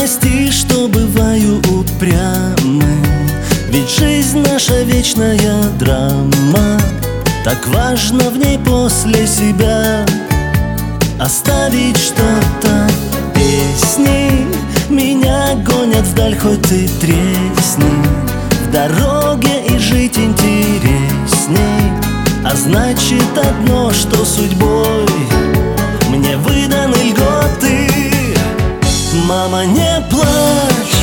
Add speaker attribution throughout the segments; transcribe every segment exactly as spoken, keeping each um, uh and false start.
Speaker 1: прости, что бываю упрямым, ведь жизнь наша вечная драма. Так важно в ней после себя оставить что-то. Песни меня гонят вдаль, хоть ты тресни. В дороге и жить интересней, а значит одно, что судьбой мне выданы льготы. Мама, не плачь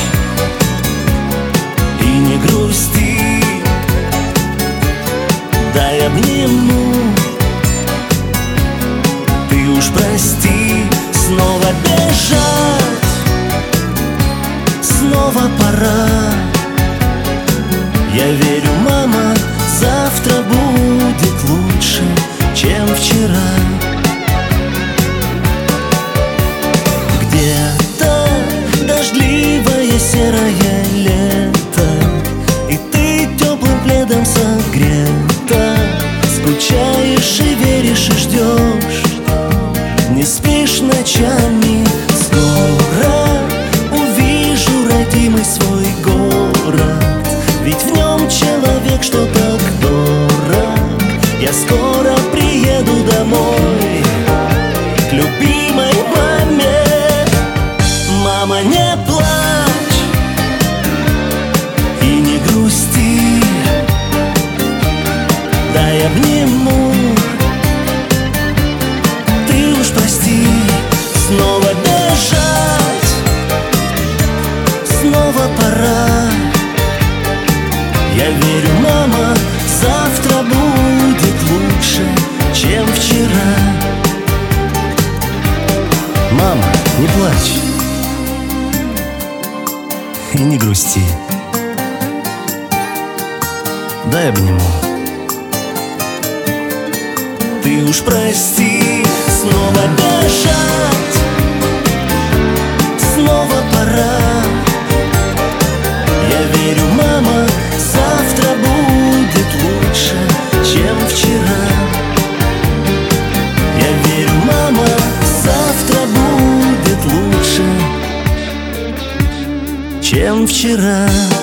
Speaker 1: и не грусти, дай обниму. Ты уж прости, снова бежать, снова пора. Я верю, мама, завтра будет лучше, чем вчера. Где-то дождливое серое лето, и ты теплым пледом согрета. Скучаешь и веришь, и ждешь, не спишь ночами. Скоро увижу родимый свой город, ведь в нем человек, что так дорог. Я скоро приеду домой к любимой маме. Мама, не плачь и не грусти, дай обниму. Ты уж прости, снова бежать, снова пора. Я верю, мама, завтра будет лучше, чем вчера. Мама, не плачь и не грусти, дай обниму. Ты уж прости, снова бежать, снова пора. Я верю, мама, завтра будет лучше, чем вчера. Я верю, мама, завтра будет лучше, чем вчера.